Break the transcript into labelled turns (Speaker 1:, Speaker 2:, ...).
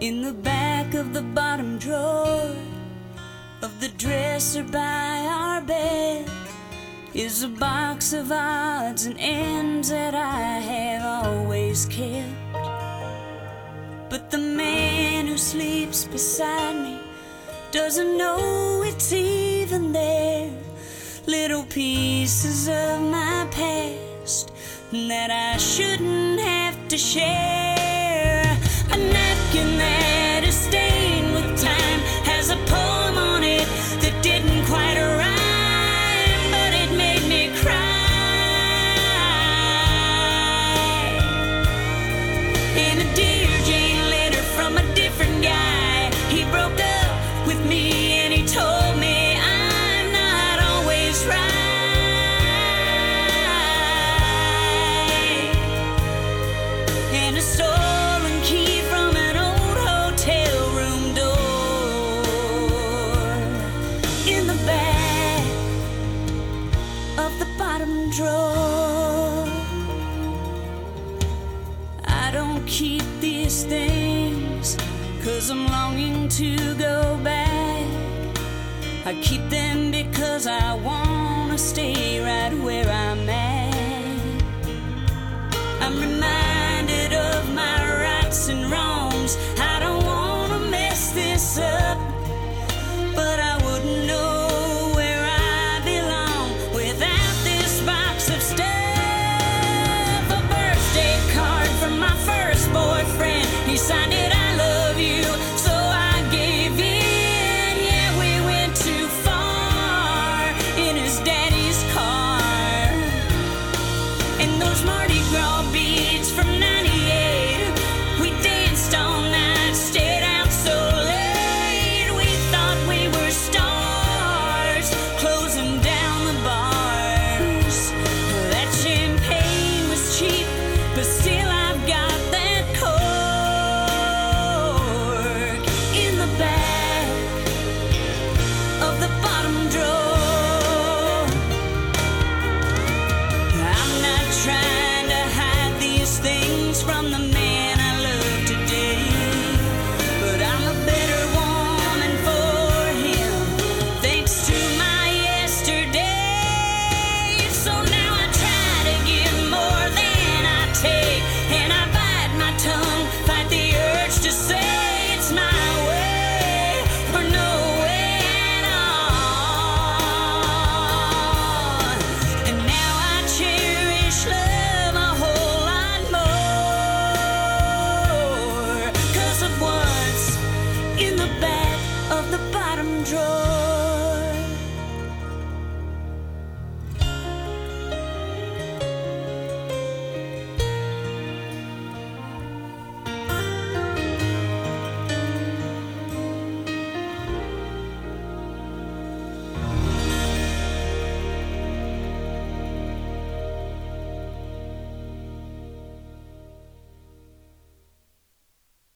Speaker 1: In the back of the bottom drawer of the dresser by our bed is a box of odds and ends that I have always kept. But the man who sleeps beside me doesn't know it's even there. Little pieces of my past that I shouldn't have to share. A napkin that is stained with time has a poem on it that didn't quite rhyme, but it made me cry. And a Dear Jane letter from a different guy. He broke up with me and he told me I'm not always right. And a stolen key from an old hotel room door in the back of the bottom drawer. I don't keep these things 'cause I'm longing to go back. I keep them because I wanna stay right where I'm at. I'm reminded